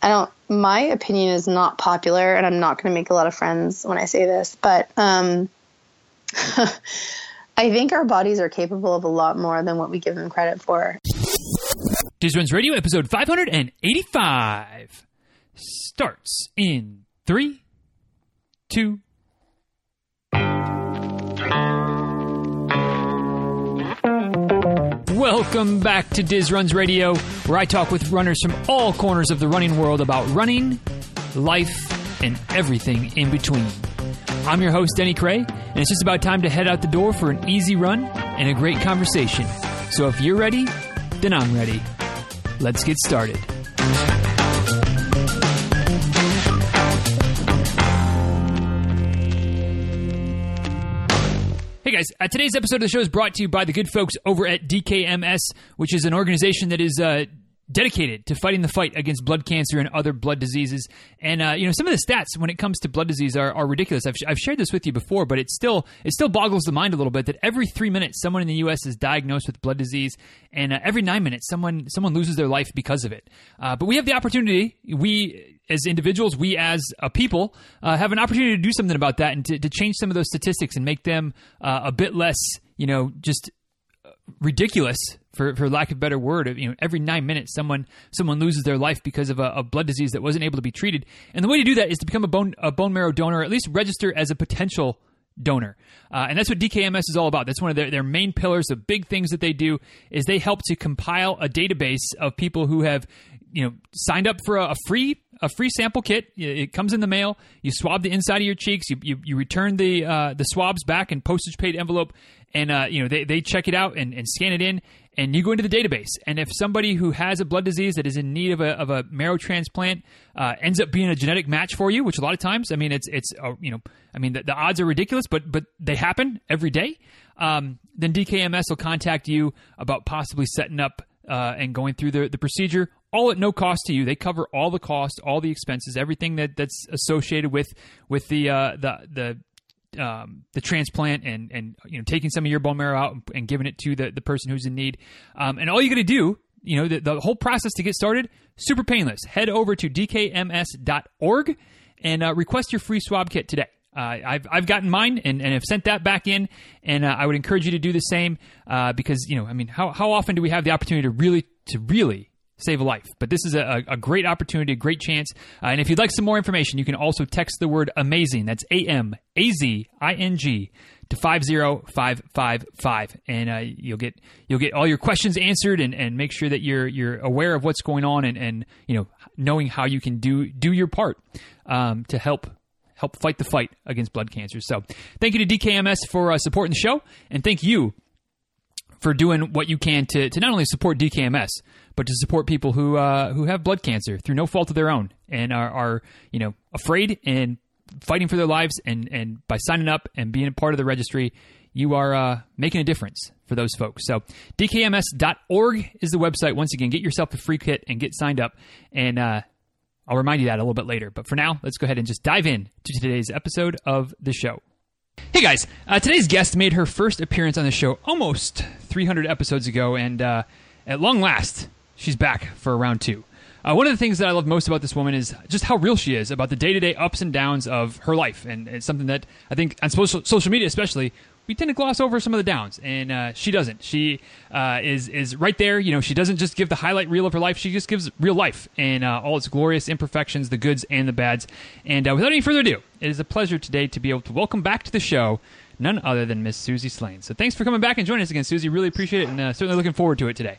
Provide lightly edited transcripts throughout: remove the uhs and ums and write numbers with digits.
my opinion is not popular, and I'm not going to make a lot of friends when I say this, but I think our bodies are capable of a lot more than what we give them credit for. Diz Runs Radio, episode 585 starts in 3, 2. Welcome back to Diz Runs Radio, where I talk with runners from all corners of the running world about running, life, and everything in between. I'm your host, Denny Cray, and it's just about time to head out the door for an easy run and a great conversation. So if you're ready, then I'm ready. Let's get started. Hey guys, today's episode of the show is brought to you by the good folks over at DKMS, which is an organization that is dedicated to fighting the fight against blood cancer and other blood diseases. And some of the stats when it comes to blood disease are ridiculous. I've shared this with you before, but it still boggles the mind a little bit that every 3 minutes someone in the U.S. is diagnosed with blood disease, and every 9 minutes someone loses their life because of it. But we have the opportunity, we as individuals, we as a people, have an opportunity to do something about that and to change some of those statistics and make them a bit less, just ridiculous, for lack of a better word. Every 9 minutes someone loses their life because of a blood disease that wasn't able to be treated. And the way to do that is to become a bone marrow donor, or at least register as a potential donor. And that's what DKMS is all about. That's one of their main pillars. The big things that they do is they help to compile a database of people who have signed up for a free sample kit. It comes in the mail. You swab the inside of your cheeks. You return the swabs back in postage paid envelope, and they check it out and scan it in, and you go into the database. And if somebody who has a blood disease that is in need of a marrow transplant ends up being a genetic match for you, which a lot of times, the odds are ridiculous, but they happen every day. Then DKMS will contact you about possibly setting up and going through the procedure, all at no cost to you. They cover all the costs, all the expenses, everything that's associated with the transplant and taking some of your bone marrow out and giving it to the person who's in need. And all you got to do, the whole process to get started, super painless. Head over to dkms.org and request your free swab kit today. I've gotten mine and have sent that back in, and I would encourage you to do the same because how often do we have the opportunity to really save a life? But this is a great opportunity, a great chance. And if you'd like some more information, you can also text the word AMAZING. That's AMAZING to 50555, and you'll get all your questions answered and make sure that you're aware of what's going on and knowing how you can do your part to help fight the fight against blood cancer. So thank you to DKMS for supporting the show, and thank you for doing what you can to not only support DKMS, but to support people who have blood cancer through no fault of their own and are afraid and fighting for their lives. And by signing up and being a part of the registry, you are making a difference for those folks. So dkms.org is the website. Once again, get yourself a free kit and get signed up. And I'll remind you that a little bit later. But for now, let's go ahead and just dive in to today's episode of the show. Hey guys, today's guest made her first appearance on the show almost 300 episodes ago, and at long last, she's back for round 2. One of the things that I love most about this woman is just how real she is about the day-to-day ups and downs of her life, and it's something that I think on social media especially, we tend to gloss over some of the downs, and she doesn't. She is right there. She doesn't just give the highlight reel of her life. She just gives real life and all its glorious imperfections, the goods and the bads. And without any further ado, it is a pleasure today to be able to welcome back to the show none other than Miss Susie Slane. So thanks for coming back and joining us again, Susie. Really appreciate it, and certainly looking forward to it today.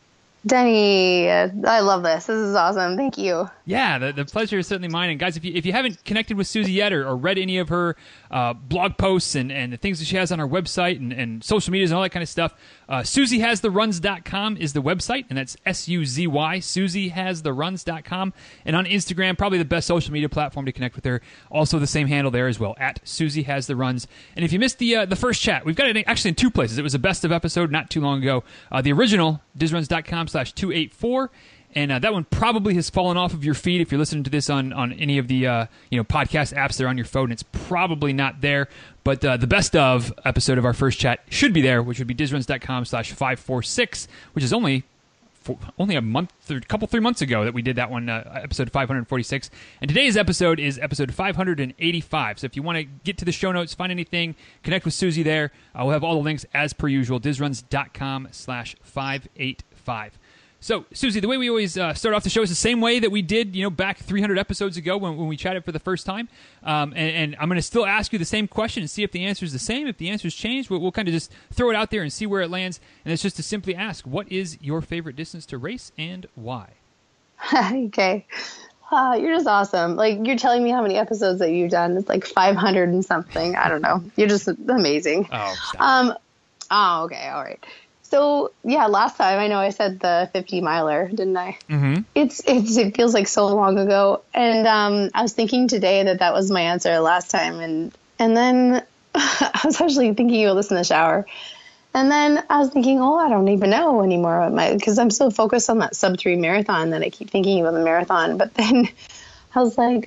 Denny, I love this. This is awesome. Thank you. Yeah, the pleasure is certainly mine. And guys, if you haven't connected with Susie yet or read any of her blog posts and the things that she has on her website and social medias and all that kind of stuff, SusieHasTheRuns.com is the website, and that's SUZY, SusieHasTheRuns.com. And on Instagram, probably the best social media platform to connect with her. Also the same handle there as well, at SusieHasTheRuns. And if you missed the first chat, we've got it actually in 2 places. It was a best of episode not too long ago. The original, DizRuns.com/284. And that one probably has fallen off of your feed if you're listening to this on any of the podcast apps that are on your phone. It's probably not there. But the best of episode of our first chat should be there, which would be DizRuns.com/546, which is only only a couple 3 months ago that we did that one, episode 546. And today's episode is episode 585. So if you want to get to the show notes, find anything, connect with Susie there. We'll have all the links as per usual, dizruns.com/585. So, Susie, the way we always start off the show is the same way that we did, back 300 episodes ago when we chatted for the first time. And I'm going to still ask you the same question and see if the answer is the same. If the answer's changed, we'll kind of just throw it out there and see where it lands. And it's just to simply ask, what is your favorite distance to race and why? Okay. You're just awesome. Like, you're telling me how many episodes that you've done. It's like 500 and something. I don't know. You're just amazing. Oh, stop. Okay. All right. So, yeah, last time I know I said the 50 miler, didn't I? Mm-hmm. It feels like so long ago. And I was thinking today that was my answer last time. And then I was actually thinking about this in the shower. And then I was thinking, I don't even know anymore because I'm so focused on that sub-3 marathon that I keep thinking about the marathon. But then I was like,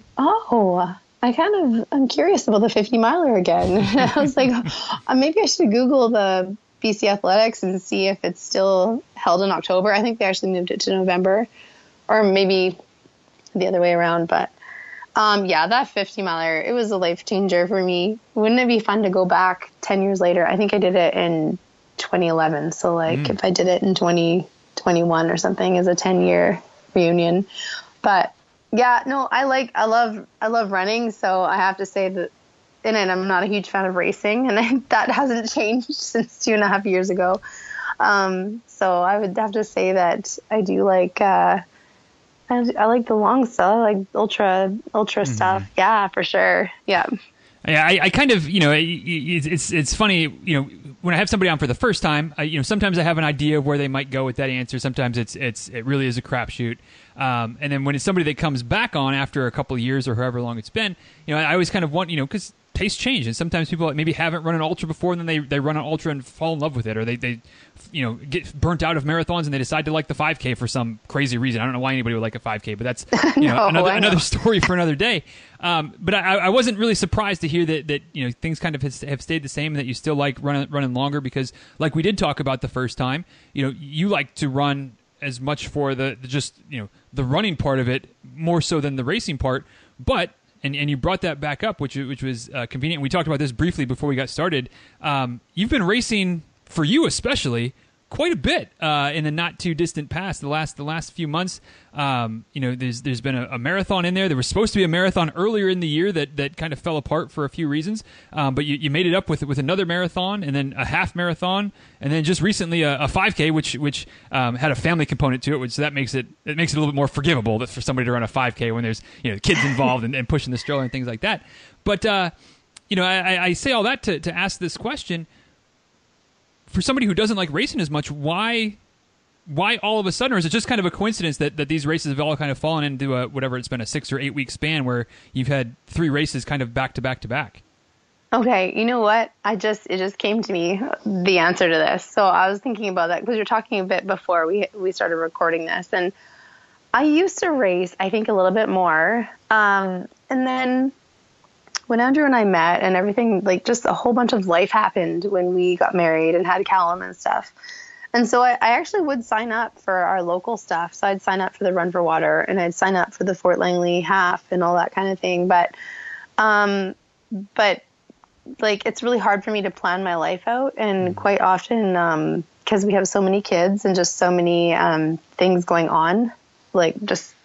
I'm curious about the 50 miler again. And I was like, maybe I should Google the BC Athletics and see if it's still held in October. I think they actually moved it to November, or maybe the other way around. But that 50 miler, it was a life changer for me. Wouldn't it be fun to go back 10 years later? I think I did it in 2011. So if I did it in 2021 or something as a 10-year reunion. But yeah, no, I love running. So I have to say that I'm not a huge fan of racing, and that hasn't changed since 2.5 years ago. So I would have to say that I do like, I like the long stuff. I like ultra stuff. Yeah, for sure. Yeah. Yeah, I kind of, it's funny, when I have somebody on for the first time, sometimes I have an idea of where they might go with that answer. Sometimes it really is a crapshoot. And then when it's somebody that comes back on after a couple of years or however long it's been, I always kind of want, because tastes change, and sometimes people maybe haven't run an ultra before, and then they run an ultra and fall in love with it, or they get burnt out of marathons and they decide to like the 5K for some crazy reason. I don't know why anybody would like a 5K, but that's another story for another day. But I wasn't really surprised to hear that things kind of have stayed the same, and that you still like running longer, because like we did talk about the first time, you like to run as much for the running part of it more so than the racing part, but. And you brought that back up, which was convenient. We talked about this briefly before we got started. You've been racing, for you especially, quite a bit in the not too distant past. The last few months, there's been a marathon in there. There was supposed to be a marathon earlier in the year that kind of fell apart for a few reasons. But you made it up with another marathon, and then a half marathon, and then just recently a 5K, which had a family component to it, so that makes it a little bit more forgivable for somebody to run a 5K when there's kids involved and pushing the stroller and things like that. But I say all that to ask this question. For somebody who doesn't like racing as much, why all of a sudden, or is it just kind of a coincidence that these races have all kind of fallen into whatever it's been, a 6 or 8 week span where you've had 3 races kind of back to back to back? Okay, you know what? It just came to me, the answer to this. So I was thinking about that because we were talking a bit before we started recording this, and I used to race, I think, a little bit more, and then when Andrew and I met and everything, like just a whole bunch of life happened when we got married and had Callum and stuff. And so I actually would sign up for our local stuff. So I'd sign up for the Run for Water, and I'd sign up for the Fort Langley half and all that kind of thing. But like, it's really hard for me to plan my life out. And quite often, because we have so many kids and just so many things going on, like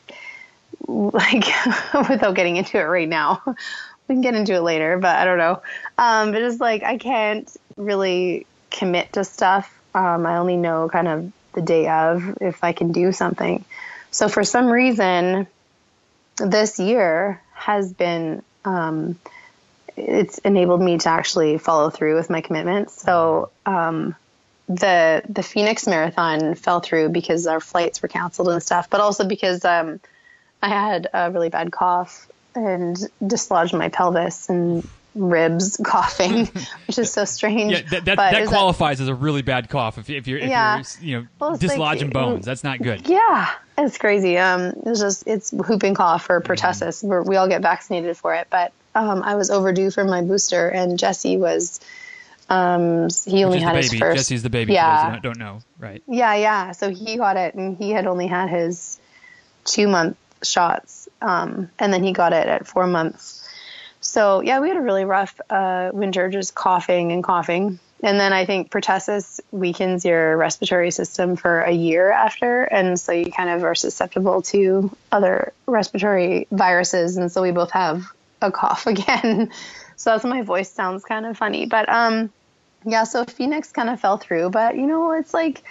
without getting into it right now. We can get into it later, but I don't know. But just like, I can't really commit to stuff. I only know kind of the day of if I can do something. So for some reason, this year has been, it's enabled me to actually follow through with my commitments. So the Phoenix Marathon fell through because our flights were canceled and stuff, but also because I had a really bad cough and dislodged my pelvis and ribs coughing, which is so strange. Yeah, that qualifies as a really bad cough if you're dislodging like, bones. That's not good. Yeah, it's crazy. It's whooping cough or pertussis. We all get vaccinated for it, but I was overdue for my booster, and Jesse was He only had his first. Jesse's the baby. Yeah. For those who don't know, right? Yeah. So he got it, and he had only had his 2-month shots, and then he got it at 4 months. So yeah, we had a really rough winter, just coughing. And then I think pertussis weakens your respiratory system for a year after, and so you kind of are susceptible to other respiratory viruses, and so we both have a cough again. So that's why my voice sounds kind of funny. But yeah, so Phoenix kind of fell through, but it's like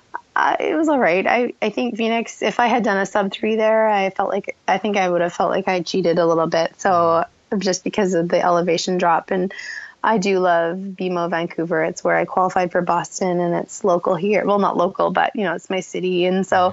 it was all right. I think Phoenix, if I had done a sub-3 there, I think I would have felt like I cheated a little bit. So just because of the elevation drop. And I do love BMO Vancouver. It's where I qualified for Boston, and it's local here. Well, not local, but it's my city. And so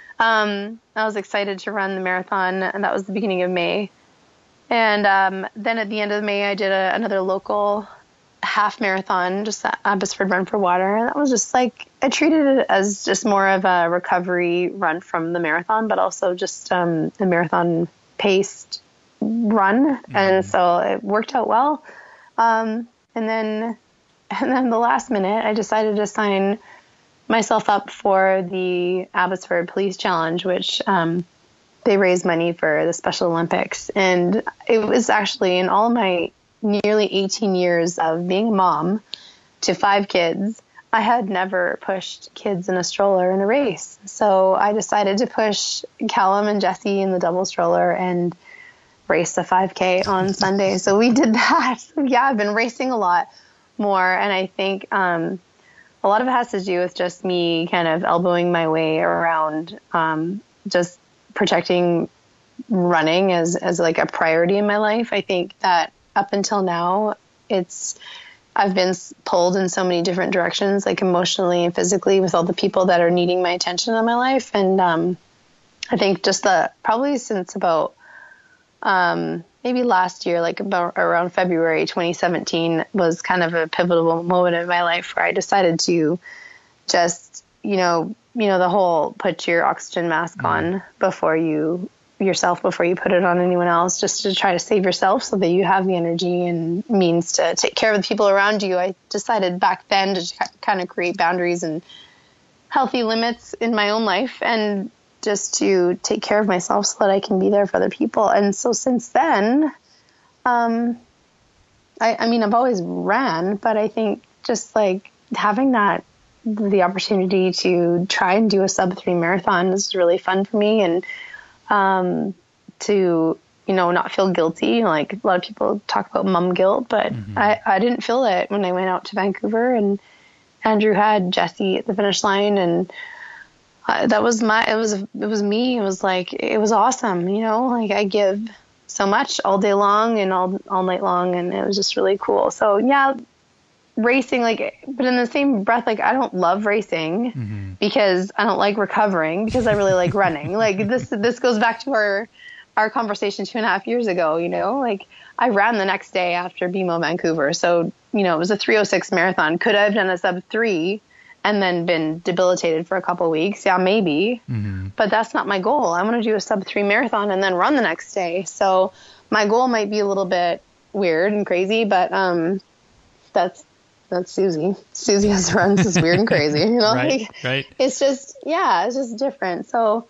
I was excited to run the marathon, and that was the beginning of May. And then at the end of May, I did another local half marathon, just at Abbotsford Run for Water. And that was just like, I treated it as just more of a recovery run from the marathon, but also just a marathon paced run. And so it worked out well. And then the last minute, I decided to sign myself up for the Abbotsford Police Challenge, which they raise money for the Special Olympics. And it was actually, in all my nearly 18 years of being a mom to 5 kids, I had never pushed kids in a stroller in a race. So I decided to push Callum and Jesse in the double stroller and race the 5K on Sunday. So we did that. Yeah, I've been racing a lot more. And I think a lot of it has to do with just me kind of elbowing my way around, just protecting running as like a priority in my life. I think that up until now, I've been pulled in so many different directions, like emotionally and physically, with all the people that are needing my attention in my life. And I think just probably since about maybe last year, like about around February 2017, was kind of a pivotal moment in my life where I decided to just, the whole put your oxygen mask on before you put it on anyone else, just to try to save yourself so that you have the energy and means to take care of the people around you. I decided back then to kind of create boundaries and healthy limits in my own life, and just to take care of myself so that I can be there for other people. And so since then, I've always ran, but I think just like having the opportunity to try and do a sub-3 marathon is really fun for me. And to, not feel guilty. Like a lot of people talk about mom guilt, but I didn't feel it when I went out to Vancouver, and Andrew had Jesse at the finish line, and that was it was me. It was like, it was awesome. Like I give so much all day long and all night long, and it was just really cool. So yeah, racing, but in the same breath, I don't love racing because I don't like recovering, because I really like running. This goes back to our conversation 2.5 years ago, I ran the next day after BMO Vancouver. So, it was a 3:06 marathon. Could I have done a sub-3 and then been debilitated for a couple of weeks? Yeah, maybe. But that's not my goal. I want to do a sub-3 marathon and then run the next day. So my goal might be a little bit weird and crazy, but that's Susie. Susie has runs is weird and crazy, Right. It's just different. So,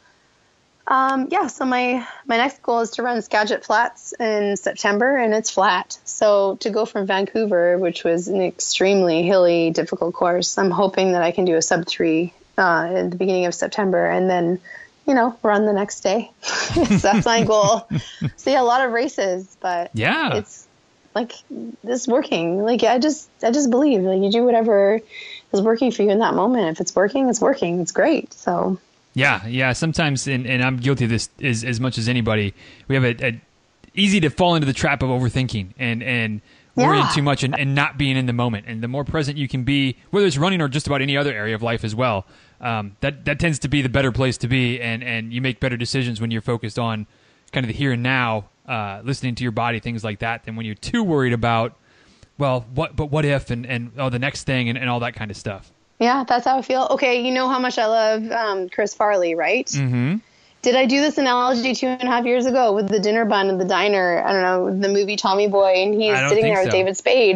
so my next goal is to run Skagit Flats in September, and it's flat. So to go from Vancouver, which was an extremely hilly, difficult course, I'm hoping that I can do a sub-3 at the beginning of September, and then, run the next day. So that's my goal. So yeah, a lot of races, but it's this working. I just believe you do whatever is working for you in that moment. If it's working, it's working. It's great. So yeah. Sometimes, and I'm guilty of this as much as anybody. We have a easy to fall into the trap of overthinking and worrying too much and not being in the moment. And the more present you can be, whether it's running or just about any other area of life as well, that tends to be the better place to be. And you make better decisions when you're focused on kind of the here and now. Listening to your body, things like that, than when you're too worried about, what if, and the next thing, and all that kind of stuff. Yeah, that's how I feel. Okay, you know how much I love Chris Farley, right? Mm-hmm. Did I do this analogy 2.5 years ago with the dinner bun in the diner? I don't know, the movie Tommy Boy, and he's sitting there with David Spade.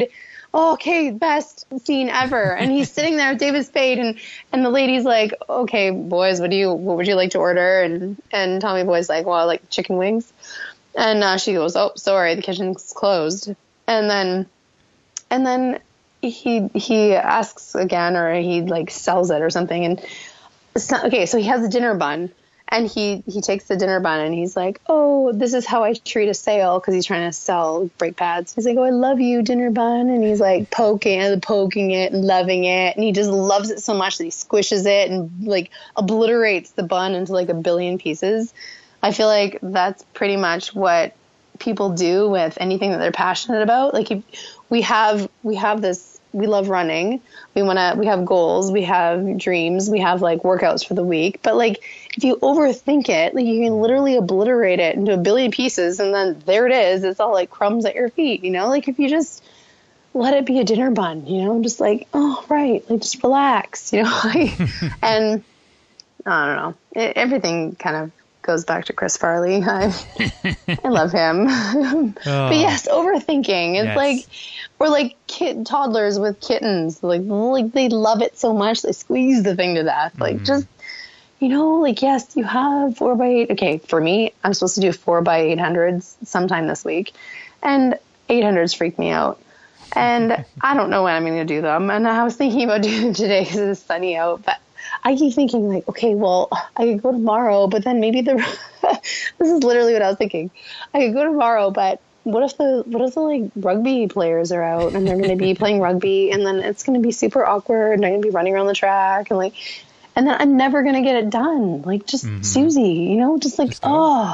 oh, okay, best scene ever. And he's sitting there with David Spade, and the lady's like, okay, boys, what would you like to order? And Tommy Boy's like, well, I like chicken wings. And she goes, oh, sorry, the kitchen's closed. And then he asks again, or he like sells it or something. And okay, so he has a dinner bun. And he takes the dinner bun and he's like, oh, this is how I treat a sale, because he's trying to sell brake pads. He's like, oh, I love you, dinner bun. And he's like poking it and loving it. And he just loves it so much that he squishes it and like obliterates the bun into like a billion pieces. I feel like that's pretty much what people do with anything that they're passionate about. Like we have this, we love running. We have goals, we have dreams, we have like workouts for the week. But like, if you overthink it, like you can literally obliterate it into a billion pieces, and then there it is. It's all like crumbs at your feet, you know? Like if you just let it be a dinner bun, you know, just like, oh, right. Like just relax, you know? And I don't know. Everything kind of goes back to Chris Farley. I love him. But yes, overthinking. It's like, or like toddlers with kittens. Like they love it so much. They squeeze the thing to death. Like just, you know, like, yes, you have 4x8. Okay, for me, I'm supposed to do 4x800s sometime this week. And 800s freak me out. And I don't know when I'm going to do them. And I was thinking about doing them today because it's sunny out. But I keep thinking, like, okay, well, I could go tomorrow. But then maybe this is literally what I was thinking. I could go tomorrow, but what if the like rugby players are out and they're going to be playing rugby, and then it's going to be super awkward and I'm going to be running around the track and then I'm never going to get it done. Like, just Susie, you know, just like, just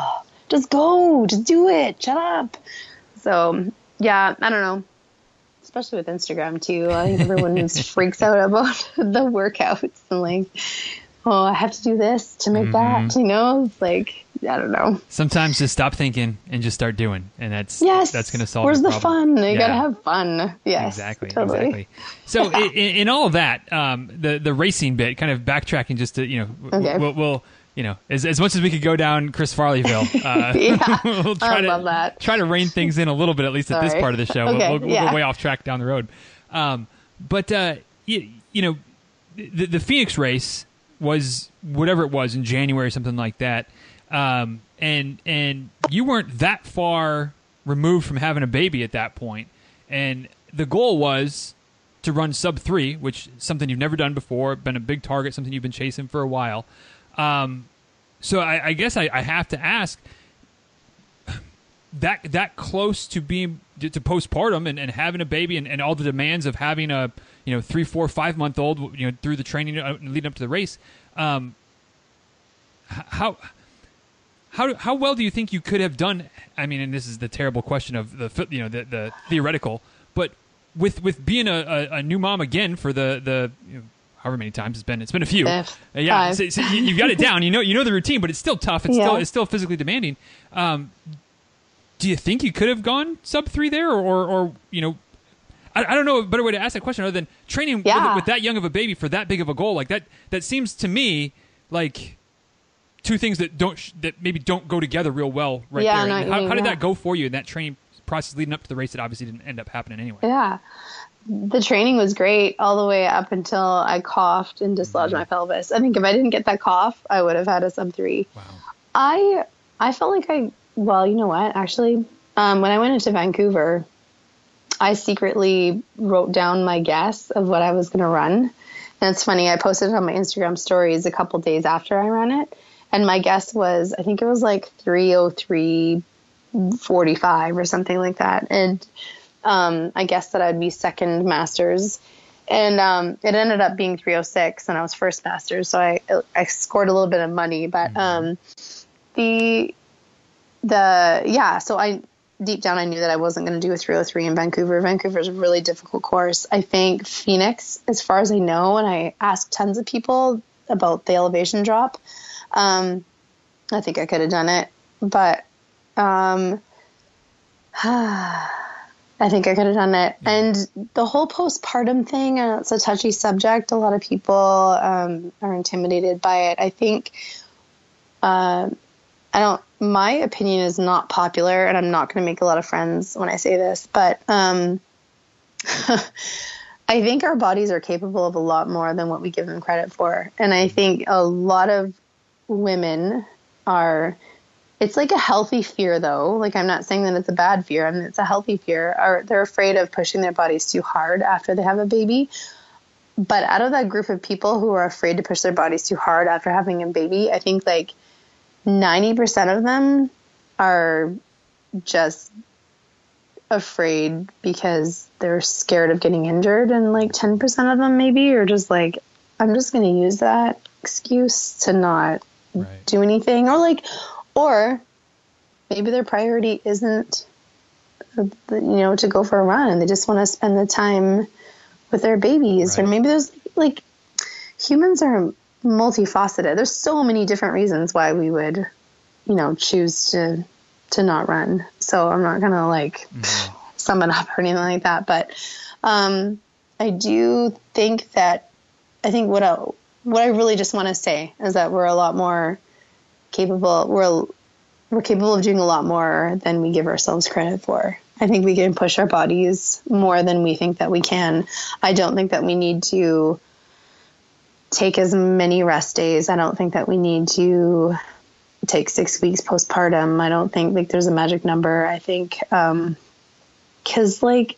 go, just do it. Shut up. So, yeah, I don't know. Especially with Instagram, too. I think everyone just freaks out about the workouts and like, oh, I have to do this to make that, you know? It's like, I don't know. Sometimes just stop thinking and just start doing. And that's going to solve Where's the the fun? You got to have fun. Yes, exactly. Totally. Exactly. So in all of that, the racing bit, kind of backtracking just to, you know, we'll you know, as much as we could go down Chris Farleyville, we'll try to rein things in a little bit, at least at this part of the show. We'll go way off track down the road. But you know, the Phoenix race was whatever it was in January, something like that. And you weren't that far removed from having a baby at that point. And the goal was to run sub 3, which is something you've never done before, been a big target, something you've been chasing for a while. So I guess I have to ask, that close to being to postpartum and having a baby and all the demands of having a 3, 4, 5 month old, you know, through the training leading up to the race, how well do you think you could have done? I mean, and this is the terrible question of the theoretical, but with being a new mom again for the however many times it's been a few. Yeah. So you've got it down. You know the routine, but it's still tough. It's still physically demanding. Do you think you could have gone sub 3 there, or you know, I don't know a better way to ask that question other than training with that young of a baby for that big of a goal like that. That seems to me like two things that maybe don't go together real well there. How did that go for you in that training process leading up to the race that obviously didn't end up happening anyway? Yeah. The training was great all the way up until I coughed and dislodged my pelvis. I think if I didn't get that cough, I would have had a sub 3. Wow. I felt like well, you know what? Actually, when I went into Vancouver, I secretly wrote down my guess of what I was going to run. And it's funny, I posted it on my Instagram stories a couple days after I ran it. And my guess was, I think it was like 3:03:45 or something like that. And I guessed that I'd be second Masters. And it ended up being 3:06, and I was first Masters. So I scored a little bit of money. But so deep down I knew that I wasn't going to do a 3:03 in Vancouver. Vancouver's a really difficult course. I think Phoenix, as far as I know, and I asked tons of people about the elevation drop, I think I could have done it, but I think I could have done it. And the whole postpartum thing, it's a touchy subject. A lot of people are intimidated by it. I think my opinion is not popular, and I'm not going to make a lot of friends when I say this, but I think our bodies are capable of a lot more than what we give them credit for. And I think a lot of women are, it's like a healthy fear though. Like, I'm not saying that it's a bad fear. I mean, it's a healthy fear. They're afraid of pushing their bodies too hard after they have a baby. But out of that group of people who are afraid to push their bodies too hard after having a baby, I think like 90% of them are just afraid because they're scared of getting injured, and like 10% of them maybe are just like, I'm just going to use that excuse to not do anything, or maybe their priority isn't to go for a run, and they just want to spend the time with their babies. Or maybe there's like, humans are multifaceted. There's so many different reasons why we would choose to not run. So I'm not going to sum it up or anything like that. But I do think that, what I really just want to say is that we're a lot more capable. We're capable of doing a lot more than we give ourselves credit for. I think we can push our bodies more than we think that we can. I don't think that we need to take as many rest days. I don't think that we need to take 6 weeks postpartum. I don't think there's a magic number. I think, I'm going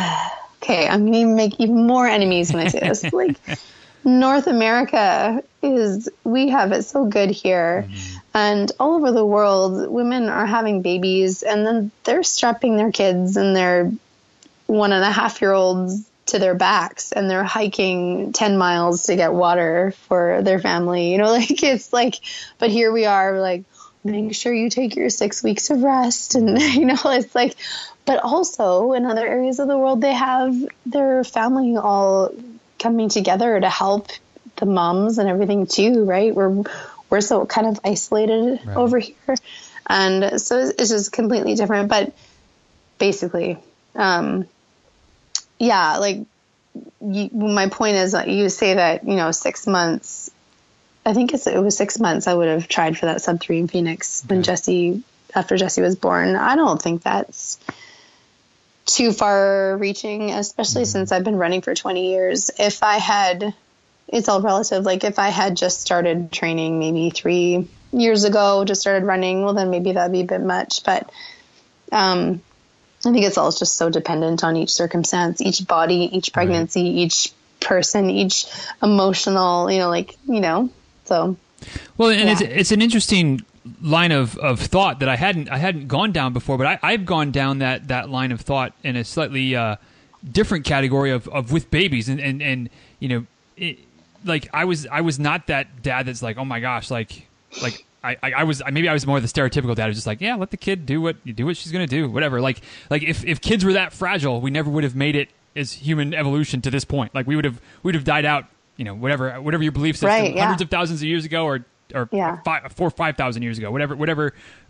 to make even more enemies when I say this. North America we have it so good here. And all over the world, women are having babies and then they're strapping their kids and their 1.5-year-olds to their backs and they're hiking 10 miles to get water for their family. But here we are, make sure you take your 6 weeks of rest. And, but also in other areas of the world, they have their family all coming together to help the moms and everything too, right? We're so kind of isolated over here. And so it's just completely different. But basically, my point is that you say that, 6 months, I think it was 6 months I would have tried for that sub-3 in Phoenix after Jesse was born. I don't think that's too far reaching, especially since I've been running for 20 years. It's all relative. If I had just started training maybe 3 years ago, just started running, well, then maybe that'd be a bit much. But I think it's all just so dependent on each circumstance, each body, each pregnancy, each person, each emotional, so. Well, and it's an interesting line of thought that I hadn't gone down before, but I've gone down that line of thought in a slightly different category of with babies, and I was not that dad that's like, oh my gosh, I was more the stereotypical dad who's just like, yeah, let the kid do what she's gonna do, whatever. If kids were that fragile, we never would have made it as human evolution to this point. We would have died out, whatever your belief system, hundreds of thousands of years ago, or 4,000 or 5,000 years ago, whatever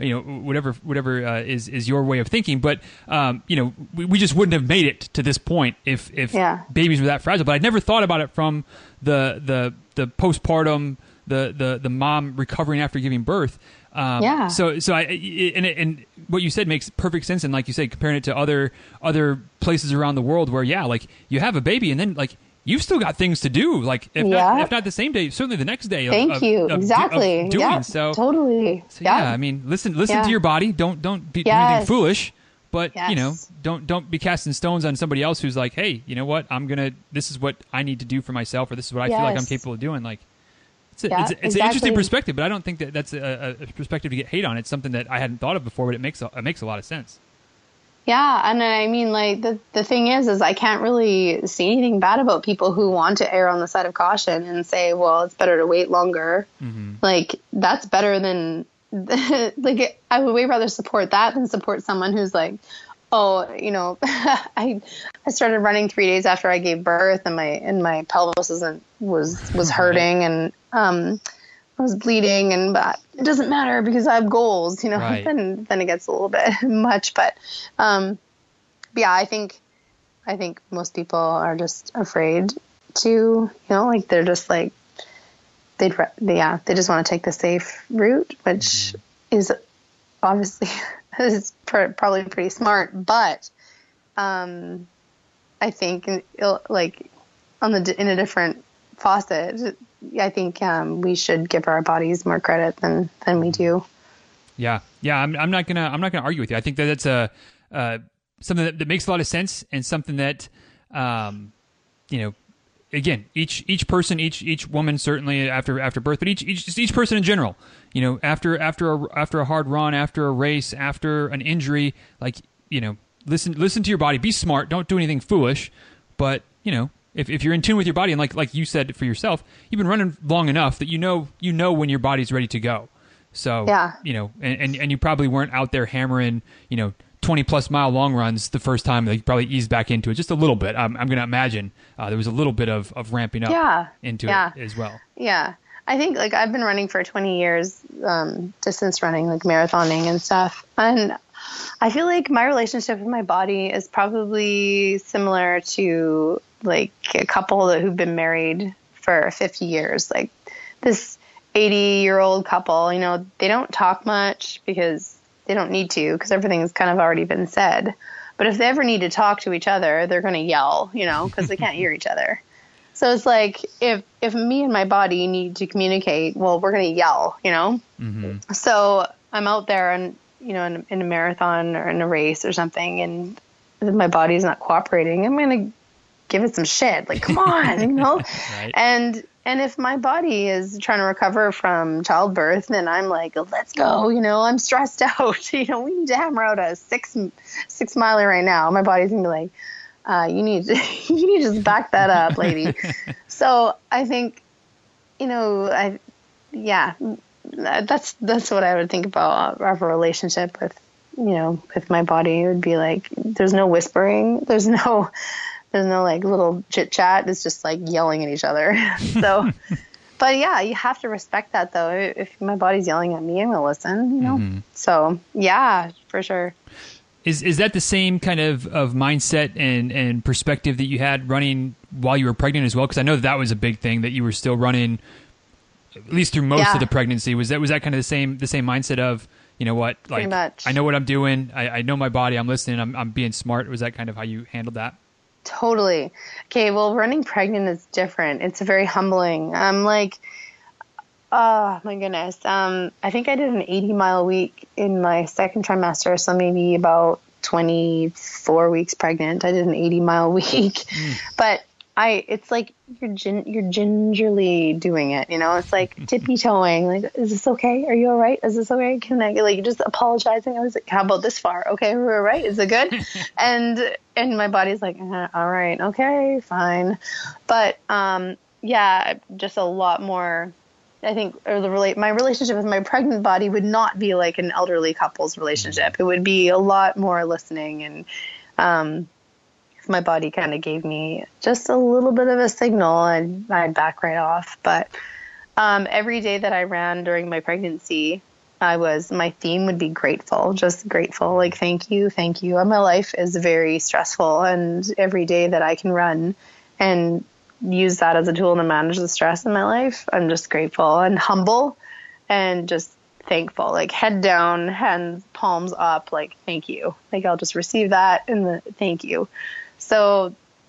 is your way of thinking. But we just wouldn't have made it to this point if babies were that fragile. But I never thought about it from the postpartum, the mom recovering after giving birth. So and what you said makes perfect sense. And like you said, comparing it to other places around the world where you have a baby and then you've still got things to do. If not the same day, certainly the next day. Exactly. Of doing so. Totally. So I mean, listen to your body. Don't be do anything foolish. But don't be casting stones on somebody else who's like, hey, you know what? This is what I need to do for myself, or this is what I feel like I'm capable of doing. It's an interesting perspective, but I don't think that's a perspective to get hate on. It's something that I hadn't thought of before, but it makes a lot of sense. Yeah, and I mean, the thing is I can't really see anything bad about people who want to err on the side of caution and say, well, it's better to wait longer. Mm-hmm. That's better than, I would way rather support that than support someone who's like, oh, I started running 3 days after I gave birth and my pelvis was hurting and I was bleeding, but it doesn't matter because I have goals, then it gets a little bit much, but I think most people are just afraid to, they're just they just want to take the safe route, which is obviously is probably pretty smart, but I I think like in a different faucet, I think we should give our bodies more credit than we do. Yeah. I'm not gonna argue with you. I think that that's something that makes a lot of sense, and something that again, each person, each woman, certainly after birth, but each person in general, after a hard run, after a race, after an injury, like, listen to your body, be smart, don't do anything foolish, but if you're in tune with your body, and like you said for yourself, you've been running long enough that you know when your body's ready to go. So and you probably weren't out there hammering 20+ mile long runs the first time. Like, you probably eased back into it just a little bit. I'm going to imagine there was a little bit of ramping up into it as well. Yeah. I think, like, I've been running for 20 years, distance running, like marathoning and stuff. And I feel like my relationship with my body is probably similar to, like, a couple who've been married for 50 years. Like, this 80-year-old couple, they don't talk much because they don't need to, because everything's kind of already been said. But if they ever need to talk to each other, they're going to yell, because they can't hear each other. So it's like, if me and my body need to communicate, well, we're going to yell, Mm-hmm. So I'm out there and, in a marathon or in a race or something, and if my body's not cooperating, I'm going to give it some shit. Like, come on, Right. And if my body is trying to recover from childbirth, then I'm like, let's go. I'm stressed out. We need to hammer out a six miler right now. My body's gonna be like, you need to just back that up, lady. So I think, that's what I would think about our relationship with, with my body. It would be like, there's no whispering. There's no like little chit chat. It's just like yelling at each other. So, but yeah, you have to respect that though. If my body's yelling at me, I'm gonna listen, Mm-hmm. So yeah, for sure. Is that the same kind of mindset and perspective that you had running while you were pregnant as well? Because I know that was a big thing, that you were still running at least through most of the pregnancy. Was that kind of the same mindset of, what, like, pretty much. I know what I'm doing. I know my body. I'm listening. I'm being smart. Was that kind of how you handled that? Totally. Okay, well, running pregnant is different. It's very humbling. I'm like, oh my goodness. I think I did an 80-mile week in my second trimester, so maybe about 24 weeks pregnant. I did an 80-mile week. But it's like you're gingerly doing it, It's like tippy-toeing. Like, is this okay? Are you all right? Is this okay? Can I, like, just apologizing? I was like, how about this far? Okay, we're all right. Is it good? and my body's like, all right, okay, fine. But just a lot more. I think my relationship with my pregnant body would not be like an elderly couple's relationship. It would be a lot more listening, and my body kind of gave me just a little bit of a signal, and I'd back right off. But every day that I ran during my pregnancy, my theme would be grateful, just grateful. Like, thank you. My life is very stressful, and every day that I can run and use that as a tool to manage the stress in my life, I'm just grateful and humble and just thankful, like head down, hands, palms up, like, thank you. Like, I'll just receive that and thank you. So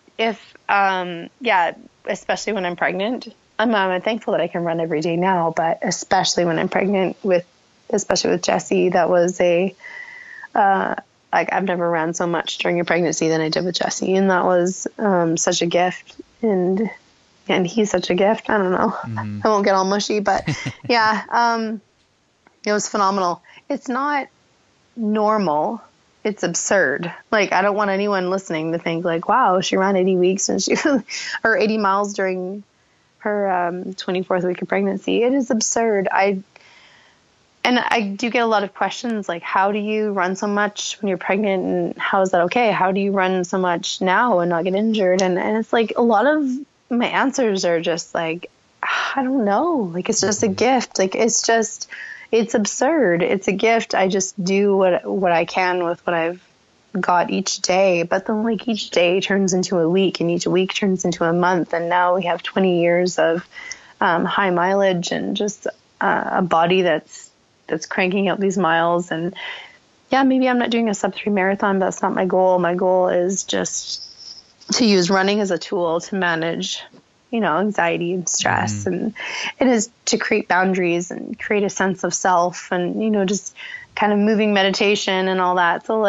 especially when I'm pregnant, I'm thankful that I can run every day now, but especially when I'm pregnant especially with Jessie, that was I've never ran so much during a pregnancy than I did with Jessie. And that was, such a gift, and he's such a gift. I don't know. Mm-hmm. I won't get all mushy, but yeah, it was phenomenal. It's not normal. It's absurd. Like, I don't want anyone listening to think like, wow, she ran 80 weeks and or 80 miles during her 24th week of pregnancy. It is absurd. I do get a lot of questions like, how do you run so much when you're pregnant, and how is that okay? How do you run so much now and not get injured? And it's like, a lot of my answers are just like, I don't know. Like, it's just a gift. Like, it's absurd. It's a gift. I just do what I can with what I've got each day. But then, like, each day turns into a week, and each week turns into a month. And now we have 20 years of high mileage and just a body that's cranking out these miles. And yeah, maybe I'm not doing a sub-3 marathon, but that's not my goal. My goal is just to use running as a tool to manage, anxiety and stress, and it is to create boundaries and create a sense of self, and just kind of moving meditation and all that. So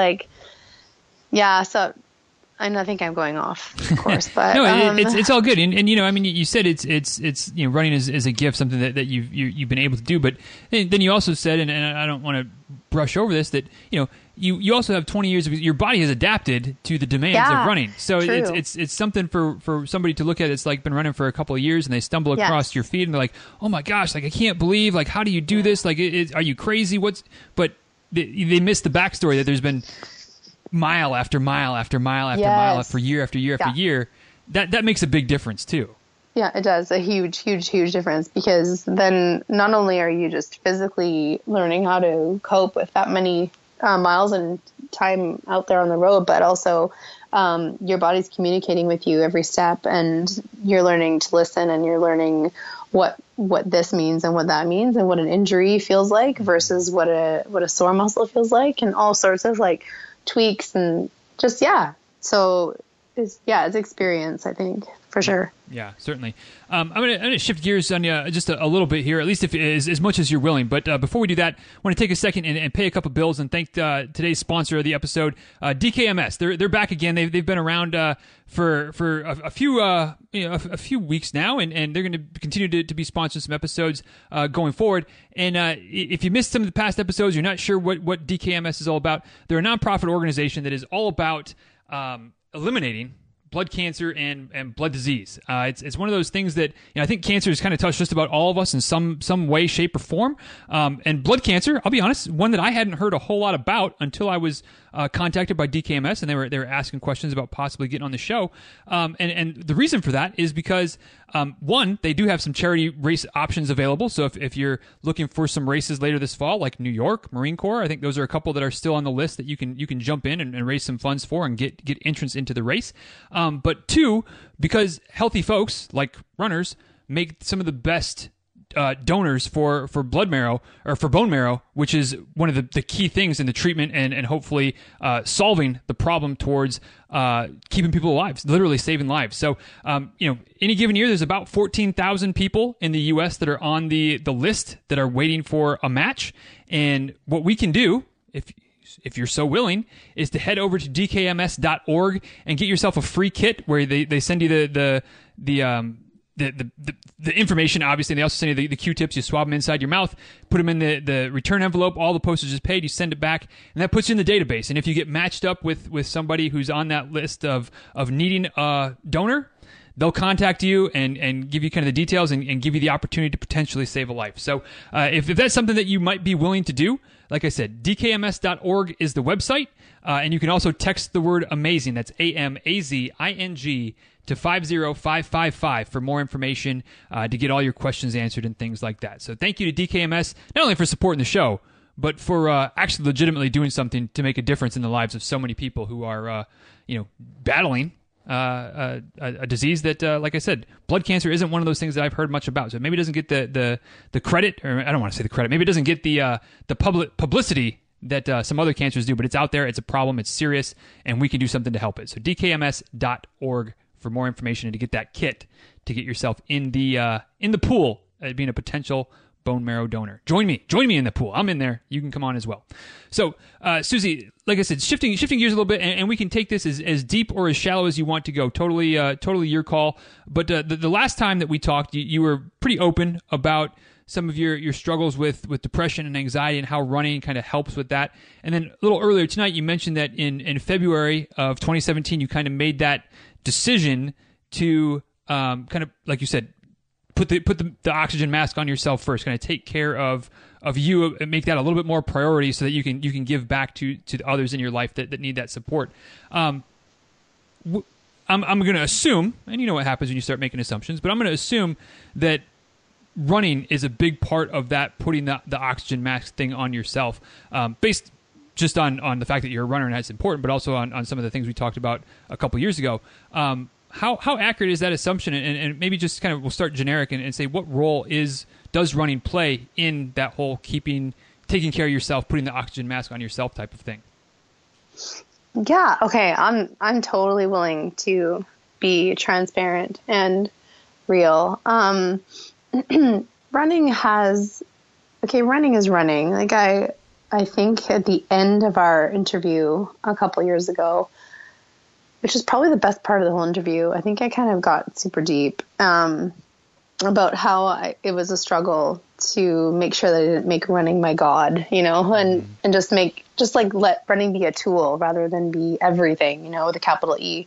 so I think I'm going off, of course, but no, it's all good. And you said it's running is a gift, something that you've been able to do. But then you also said, and I don't want to brush over this, that you also have 20 years of your body has adapted to the demands of running. So it's something for somebody to look at. It's like been running for a couple of years and they stumble across your feed and they're like, oh my gosh, I can't believe, how do you do this? Are you crazy? But they miss the backstory that there's been mile after mile after mile after mile for year after year after year. That makes a big difference too. Yeah, it does. A huge, huge, huge difference, because then not only are you just physically learning how to cope with that many miles and time out there on the road, but also your body's communicating with you every step, and you're learning to listen, and you're learning what this means and what that means, and what an injury feels like versus what a sore muscle feels like, and all sorts of tweaks, and just so it's experience, I think, for sure. Yeah, certainly. I'm gonna shift gears on you just a little bit here, at least if as much as you're willing. But before we do that, I want to take a second and pay a couple bills and thank today's sponsor of the episode, DKMS. They're back again. They've been around for a few weeks now, and they're going to continue to be sponsoring some episodes going forward. And if you missed some of the past episodes, you're not sure what DKMS is all about. They're a nonprofit organization that is all about eliminating blood cancer and blood disease. It's one of those things that I think cancer has kind of touched just about all of us in some way, shape, or form. And blood cancer, I'll be honest, one that I hadn't heard a whole lot about until I was contacted by DKMS, and they were asking questions about possibly getting on the show. And the reason for that is because one, they do have some charity race options available. So if you're looking for some races later this fall, like New York, Marine Corps, I think those are a couple that are still on the list that you can jump in and raise some funds for and get entrance into the race. But two, because healthy folks like runners make some of the best donors for blood marrow or for bone marrow, which is one of the key things in the treatment and hopefully solving the problem towards keeping people alive, literally saving lives. So, any given year, there's about 14,000 people in the U.S. that are on the list that are waiting for a match. And what we can do, if you're so willing, is to head over to dkms.org and get yourself a free kit where they send you the information, obviously, and they also send you the Q-tips. You swab them inside your mouth, put them in the return envelope, all the postage is paid, you send it back, and that puts you in the database. And if you get matched up with somebody who's on that list of needing a donor, they'll contact you and give you kind of the details and give you the opportunity to potentially save a life. So if that's something that you might be willing to do, like I said, dkms.org is the website, and you can also text the word amazing, that's AMAZING, to 50555 for more information to get all your questions answered and things like that. So thank you to DKMS, not only for supporting the show, but for actually legitimately doing something to make a difference in the lives of so many people who are, battling a disease that, like I said, blood cancer isn't one of those things that I've heard much about. So maybe it doesn't get the credit, or I don't want to say the credit. Maybe it doesn't get the publicity that some other cancers do, but it's out there. It's a problem. It's serious, and we can do something to help it. So dkms.org for more information and to get that kit to get yourself in the pool at being a potential bone marrow donor. Join me in the pool. I'm in there. You can come on as well. So, Susie, like I said, shifting gears a little bit, and we can take this as deep or as shallow as you want to go. Totally your call. But the last time that we talked, you were pretty open about some of your struggles with depression and anxiety and how running kind of helps with that. And then a little earlier tonight, you mentioned that in February of 2017, you kind of made that decision to kind of, like you said, put the oxygen mask on yourself first, kind of take care of you and make that a little bit more priority so that you can give back to others in your life that need that support. I'm going to assume, and you know what happens when you start making assumptions, but I'm going to assume that running is a big part of that, putting the oxygen mask thing on yourself, based just on the fact that you're a runner and that's important, but also on some of the things we talked about a couple years ago. How accurate is that assumption? And maybe just kind of we'll start generic and say what role does running play in that whole taking care of yourself, putting the oxygen mask on yourself type of thing? Yeah. Okay. I'm totally willing to be transparent and real. Running is running. Like I think at the end of our interview a couple years ago, which is probably the best part of the whole interview, I think I kind of got super deep about how it was a struggle to make sure that I didn't make running my God, and just let running be a tool rather than be everything, with a capital E.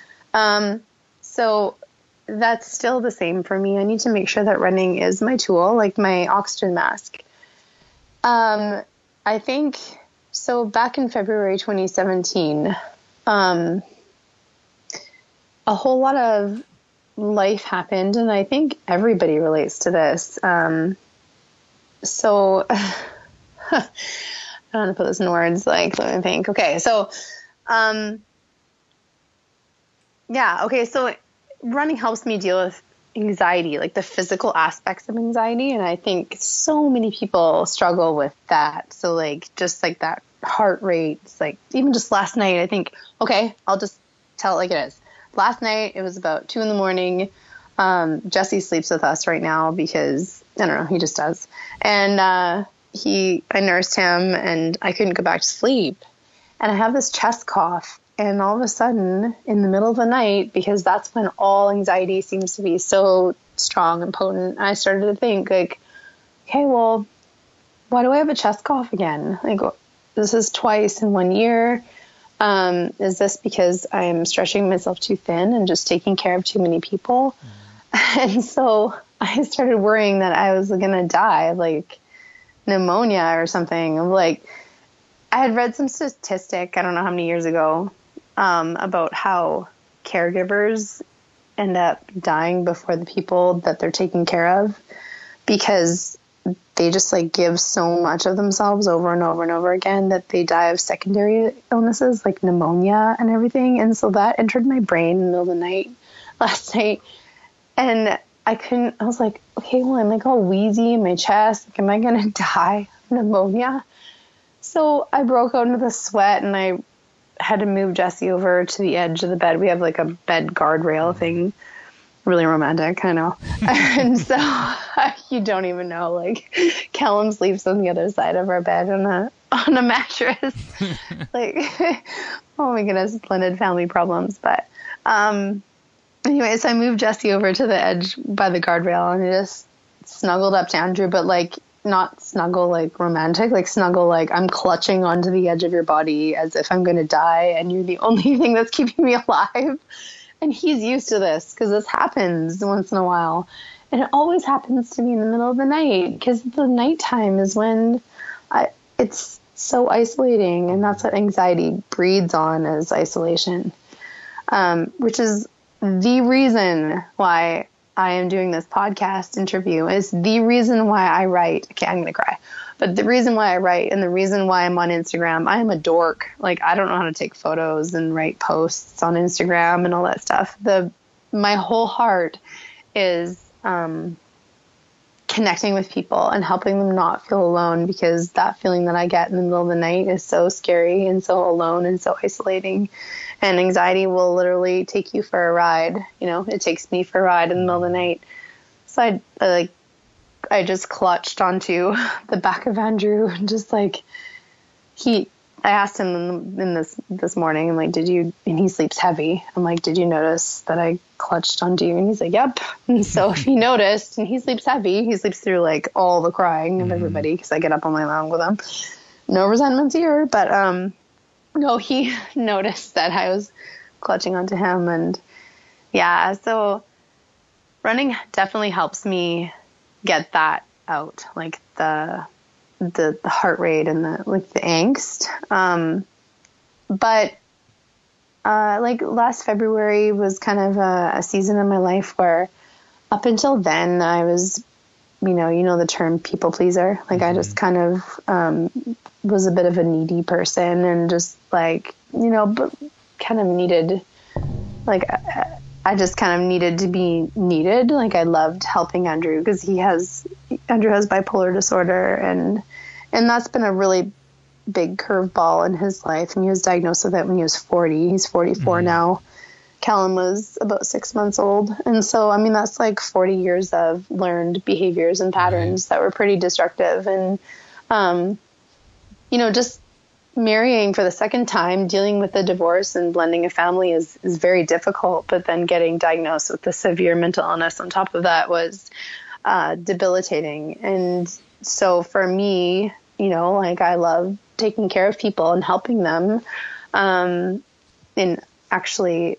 So that's still the same for me. I need to make sure that running is my tool, like my oxygen mask. I think so. Back in February 2017, a whole lot of life happened, and I think everybody relates to this. So I don't want to put this in words. Like, let me think. Okay, so so running helps me deal with anxiety, like the physical aspects of anxiety, and I think so many people struggle with that. So like just like that heart rate, it's like even just last night, I think, okay, I'll just tell it like it is. Last night, it was about 2 a.m. Jesse sleeps with us right now because, I don't know, he just does. And I nursed him, and I couldn't go back to sleep. And I have this chest cough. And all of a sudden, in the middle of the night, because that's when all anxiety seems to be so strong and potent, I started to think, like, okay, well, why do I have a chest cough again? Like, this is twice in 1 year. Is this because I'm stretching myself too thin and just taking care of too many people? And so I started worrying that I was going to die, like pneumonia or something. Like, I had read some statistic, I don't know how many years ago, about how caregivers end up dying before the people that they're taking care of because they just like give so much of themselves over and over and over again that they die of secondary illnesses like pneumonia and everything. And so that entered my brain in the middle of the night last night. And I was like, okay, well, I'm like all wheezy in my chest. Like, am I going to die of pneumonia? So I broke out into the sweat and I had to move Jesse over to the edge of the bed. We have like a bed guardrail thing. Really romantic, I know. And so you don't even know, like Callum sleeps on the other side of our bed on a mattress. Like, oh my goodness, blended family problems. But anyways, I moved Jesse over to the edge by the guardrail and I just snuggled up to Andrew, but like not snuggle like romantic, like snuggle like I'm clutching onto the edge of your body as if I'm going to die and you're the only thing that's keeping me alive. And he's used to this because this happens once in a while. And it always happens to me in the middle of the night because the nighttime is when it's so isolating. And that's what anxiety breeds on, is isolation, which is the reason why I am doing this podcast interview. Is the reason why I write. Okay, I'm going to cry. But the reason why I write and the reason why I'm on Instagram, I am a dork. Like, I don't know how to take photos and write posts on Instagram and all that stuff. My whole heart is connecting with people and helping them not feel alone, because that feeling that I get in the middle of the night is so scary and so alone and so isolating. And anxiety will literally take you for a ride. You know, it takes me for a ride in the middle of the night. So I just clutched onto the back of Andrew and just like I asked him in this morning, I'm like, and he sleeps heavy. I'm like, did you notice that I clutched onto you? And he's like, yep. And so if he noticed, and he sleeps heavy, he sleeps through like all the crying of everybody because I get up all night long with him. No resentments here, but no, he noticed that I was clutching onto him. And yeah, so running definitely helps me get that out, like the heart rate and the angst. But like last February was kind of a season in my life where up until then I was, you know the term people pleaser. Like I just kind of was a bit of a needy person and just like, but kind of needed, like I just kind of needed to be needed. Like I loved helping Andrew because Andrew has bipolar disorder, and that's been a really big curveball in his life. And he was diagnosed with it when he was 40. He's 44 now. Callum was about 6 months old. And so, I mean, that's like 40 years of learned behaviors and patterns that were pretty destructive. And, just marrying for the second time, dealing with a divorce and blending a family is very difficult. But then getting diagnosed with the severe mental illness on top of that was debilitating. And so for me, I love taking care of people and helping them. And actually,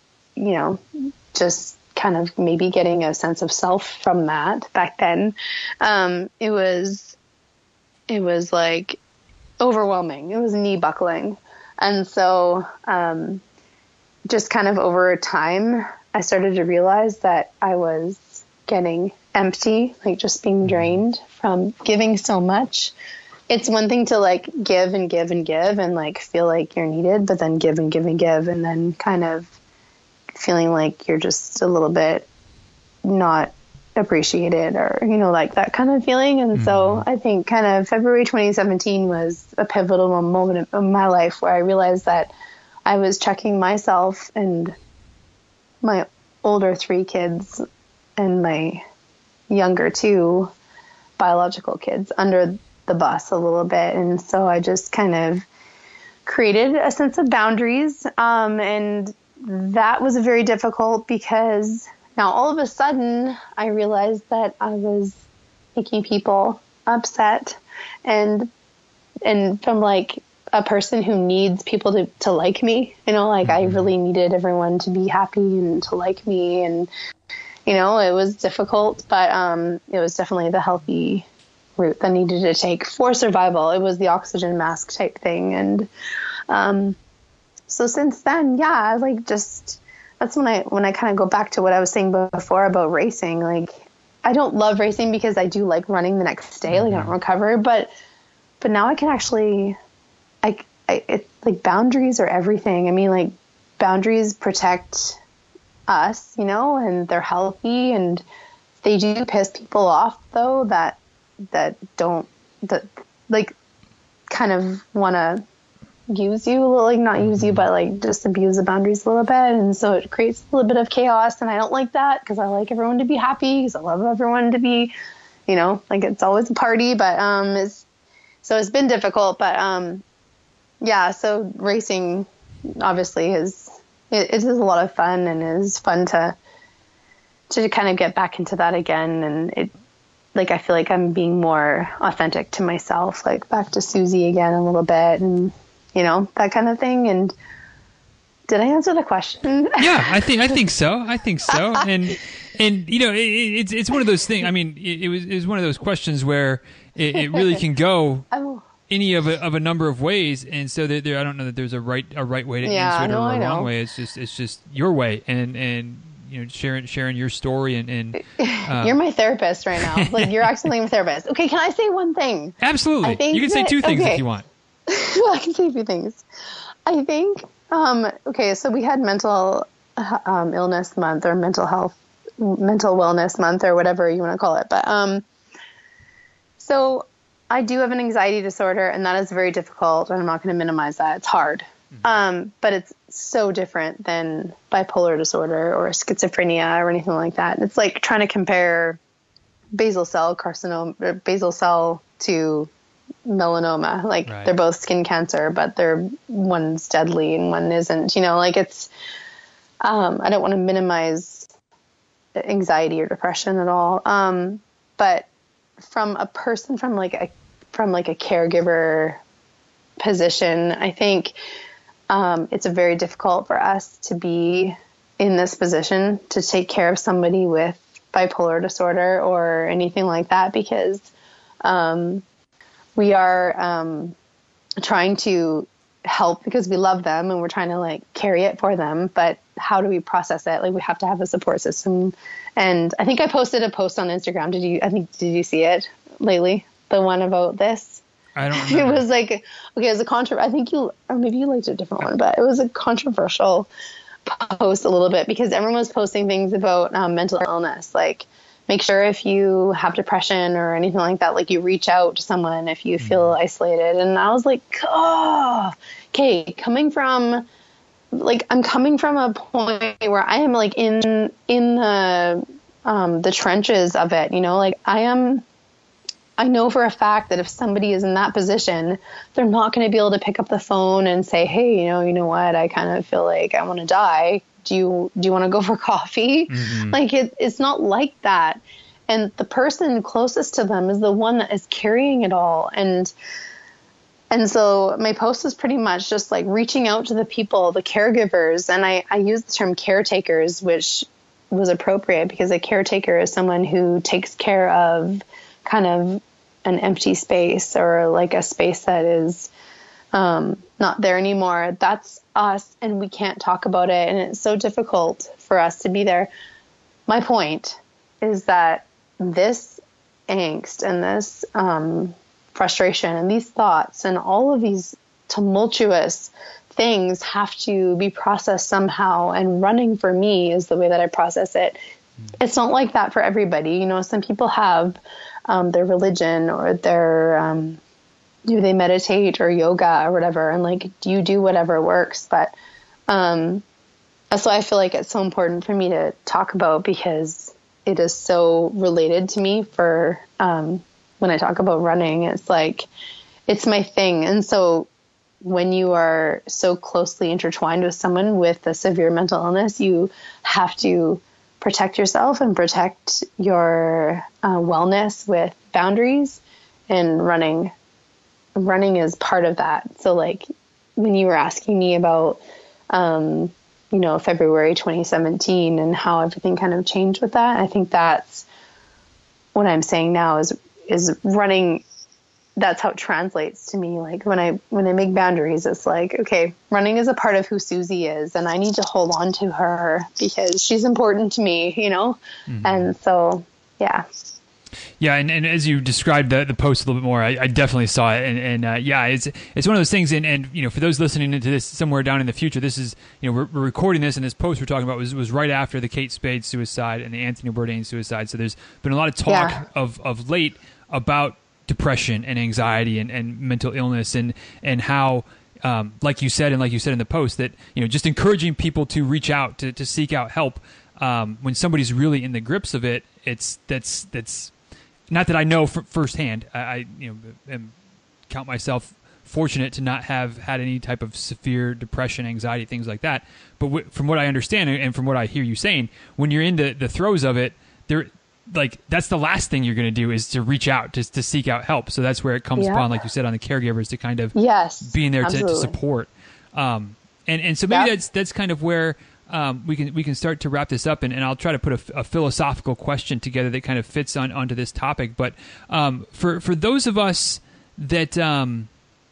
just kind of maybe getting a sense of self from that back then. It was like overwhelming. It was knee buckling. And so, just kind of over time, I started to realize that I was getting empty, like just being drained from giving so much. It's one thing to like give and give and give and like feel like you're needed, but then give and give and give and then kind of feeling like you're just a little bit not appreciated or, like that kind of feeling. And so I think kind of February 2017 was a pivotal moment of my life where I realized that I was checking myself and my older 3 kids and my younger 2 biological kids under the bus a little bit. And so I just kind of created a sense of boundaries. And that was very difficult because now all of a sudden I realized that I was making people upset and from like a person who needs people to like me, I really needed everyone to be happy and to like me. And, it was difficult, but it was definitely the healthy route that needed to take for survival. It was the oxygen mask type thing. And so since then, that's when I kind of go back to what I was saying before about racing. Like, I don't love racing because I do like running the next day, like I don't recover, but now I can actually, it's like boundaries are everything. I mean, like boundaries protect us, and they're healthy, and they do piss people off though, that kind of want to use you, like not use you, but like just abuse the boundaries a little bit. And so it creates a little bit of chaos, and I don't like that because I like everyone to be happy, because I love everyone to be, like it's always a party, but it's been difficult, but so racing obviously it is a lot of fun, and it is fun to kind of get back into that again. And I feel like I'm being more authentic to myself, like back to Susie again a little bit, and that kind of thing. And did I answer the question? Yeah, I think so. And it's one of those things. I mean, it was one of those questions where it really can go any of a number of ways. And so I don't know that there's a right way to answer it or a wrong way. It's just your way, and sharing your story and you're my therapist right now. Like, you're actually my therapist. Okay, can I say one thing? Absolutely. You can say 2 things if you want. Well, I can say a few things. I think so we had mental illness month, or mental wellness month, or whatever you want to call it. But so I do have an anxiety disorder, and that is very difficult, and I'm not going to minimize that. It's hard. But it's so different than bipolar disorder or schizophrenia or anything like that. It's like trying to compare basal cell carcinoma, or basal cell to melanoma. Like, they're both skin cancer, but one's deadly and one isn't. It's I don't want to minimize anxiety or depression at all. But from a person from like a caregiver position, I think it's very difficult for us to be in this position to take care of somebody with bipolar disorder or anything like that, because we are trying to help because we love them and we're trying to like carry it for them. But how do we process it? Like, we have to have a support system. And I think I posted a post on Instagram. Did you see it lately? The one about this? I don't know. It was like, okay, it was a I think or maybe you liked a different one, but it was a controversial post a little bit, because everyone was posting things about mental illness. Like, make sure if you have depression or anything like that, like, you reach out to someone if you feel isolated. And I was like, oh, okay, coming from like, I'm coming from a point where I am like in the trenches of it, you know, like I know for a fact that if somebody is in that position, they're not going to be able to pick up the phone and say, hey, you know what, I kind of feel like I want to die. Do you want to go for coffee? Mm-hmm. Like it's not like that. And the person closest to them is the one that is carrying it all. And so my post is pretty much just like reaching out to the people, the caregivers. And I use the term caretakers, which was appropriate because a caretaker is someone who takes care of kind of an empty space or like a space that is not there anymore. That's us, and we can't talk about it. And it's so difficult for us to be there. My point is that this angst and this frustration and these thoughts and all of these tumultuous things have to be processed somehow. And running for me is the way that I process it. It's not like that for everybody. You know, some people have their religion or their, do they meditate or yoga or whatever? And like, you do whatever works. But so I feel like it's so important for me to talk about because it is so related to me for when I talk about running. It's like, it's my thing. And so when you are so closely intertwined with someone with a severe mental illness, you have to protect yourself and protect your wellness with boundaries, and running is part of that. So like when you were asking me about, you know, February 2017 and how everything kind of changed with that, I think that's what I'm saying now is running. That's how it translates to me. Like when I make boundaries, it's like, okay, running is a part of who Susie is, and I need to hold on to her because she's important to me, you know? Mm-hmm. And so, yeah. Yeah. And as you described the post a little bit more, I definitely saw it. And yeah, it's one of those things. And, you know, for those listening to this somewhere down in the future, this is, you know, we're recording this, and this post we're talking about was right after the Kate Spade suicide and the Anthony Bourdain suicide. So there's been a lot of talk of late about depression and anxiety and mental illness and how, like you said in the post, that, you know, just encouraging people to reach out to seek out help when somebody's really in the grips of it. That's not that I know firsthand. I you know, count myself fortunate to not have had any type of severe depression, anxiety, things like that. But from what I understand and from what I hear you saying, when you're in the throes of it, like that's the last thing you're going to do is to reach out, to seek out help. So that's where it comes upon, like you said, on the caregivers to kind of being there to support. And so maybe that's kind of where we can start to wrap this up. And I'll try to put a philosophical question together that kind of fits onto this topic. But for those of us that are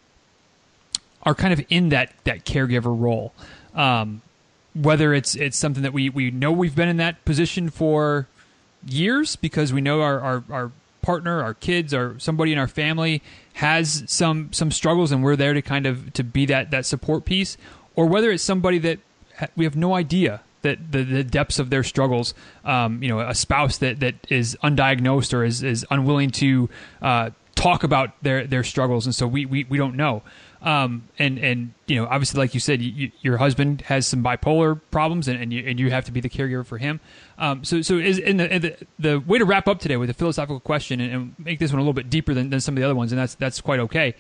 kind of in that caregiver role, whether it's something that we know we've been in that position for years because we know our partner, our kids, or somebody in our family has some struggles, and we're there to kind of to be that support piece, or whether it's somebody that we have no idea that the depths of their struggles, you know, a spouse that is undiagnosed or is unwilling to talk about their struggles, and so we don't know. And you know, obviously, like you said, your husband has some bipolar problems, and you have to be the caregiver for him. So is in the way to wrap up today with a philosophical question and make this one a little bit deeper than some of the other ones, and that's quite okay.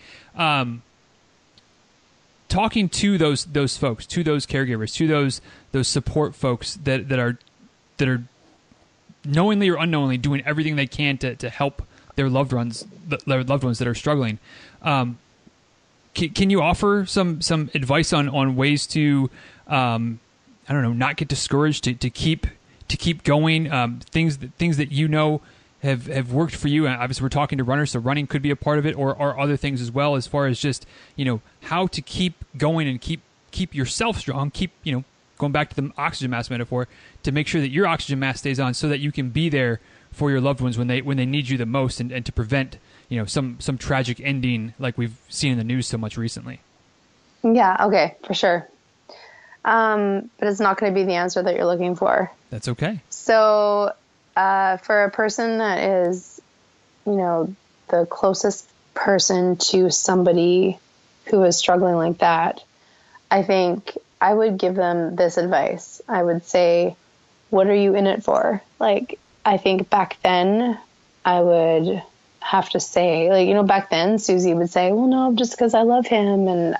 Talking to those folks, to those caregivers, to those support folks that are knowingly or unknowingly doing everything they can to help their loved ones that are struggling. Can you offer some advice on ways to, I don't know, not get discouraged, to keep going? Things that you know have worked for you. Obviously, we're talking to runners, so running could be a part of it, or other things as well. As far as just, you know, how to keep going and keep yourself strong. Keep, you know, going back to the oxygen mask metaphor, to make sure that your oxygen mask stays on, so that you can be there for your loved ones when they need you the most, and to prevent, you know, some tragic ending like we've seen in the news so much recently. Yeah, okay, for sure. But it's not going to be the answer that you're looking for. That's okay. So for a person that is, you know, the closest person to somebody who is struggling like that, I think I would give them this advice. I would say, what are you in it for? Like, I think back then I would have to say, like, you know, back then Susie would say, well, no, just because I love him and